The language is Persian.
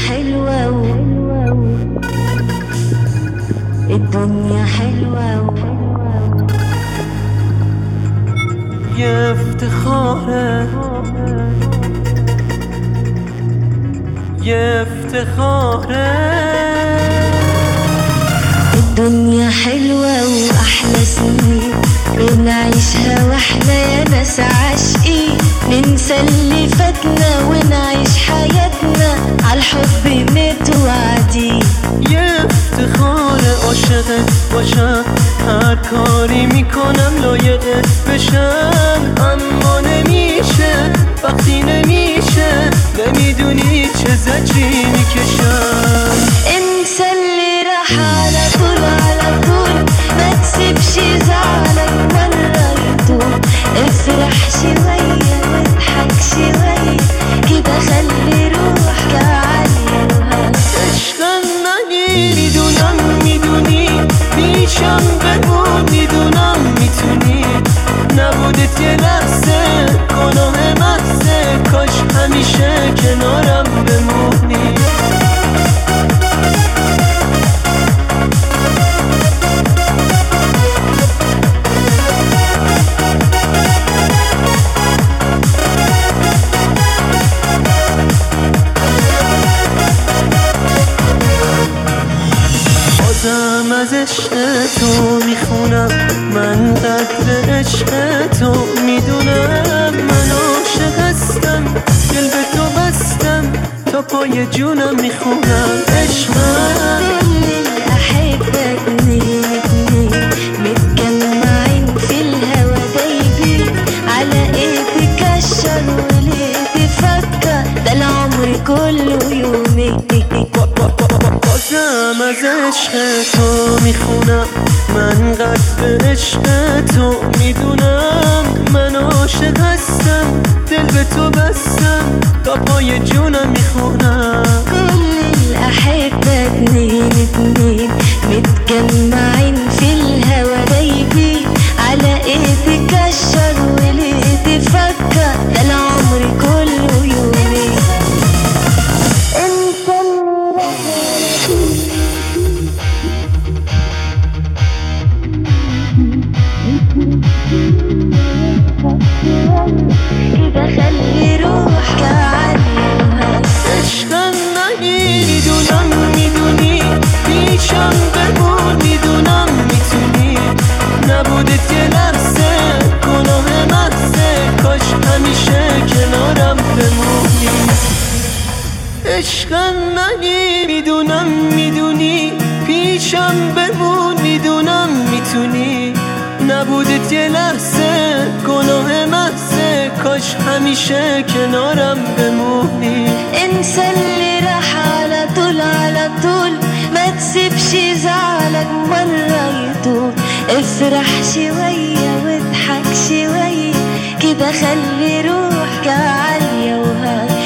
حلوة الدنيا حلوة يا افتخاره يا افتخاره الدنيا حلوة وأحلى سنين بنعيشها واحنا يا ناس عاشقين، ننسى اللي فاتنا ونعيش حياتنا عالحب متوعدين. یه افتخار عاشقت باشم، هر کاری میکنم لایقت بشم، اما نمیشه وقتی نمیشه، نمیدونی چه زجری میکشم. انسى اللي راح على طول على طول، ما تسيبش زعلك مرة يطول، افرح شوية واضحك شوية كده، خلي روحك عالية وهادية. عشقم نگی میدونم میدونی، پیشم بمون میدونم میتونی، نبودت یه لحظه گناه محضه، کاش همیشه کنارم بمونی. بازم از عشق تو میخونم، من قدر عشق تو میدونم، من عاشق هستم دل به تو بستم، تا پای جونم میخونم عشقم. كل الأحبة اتنين اتنين متجمعين في الهوا دايبين، على ايه تكشر وليه تفكر، ده العمر كله يومين. بازم از عشق تو میخونم، من قدر عشق تو میدونم، من عاشق هستم دل به تو بستم، تا پای جونم میخونم. كل الأحبة اتنين اتنين متجمعين في الهوا دايبين، على ايه تكشر وليه تفكر، ده العمر كله يومين. انت كده خلي روحك عالية وهادية. عشقم نگی میدونم میدونی، پیشم بمون میدونم میتونی، نبودت یه لحظه گناه محضه، کاش همیشه کنارم بمونی. عشقم نگی میدونم میدونی، پیشم بمون میدونم میتونی، نبودت یه لحظه گناه محضه، کاش همیشه کنارم بمونی. انسى اللي راح على طول على طول، ما تسيبش زعلك مرة يطول، افرح شوية واضحك شوية كده، خلي روحك عالية وهادية.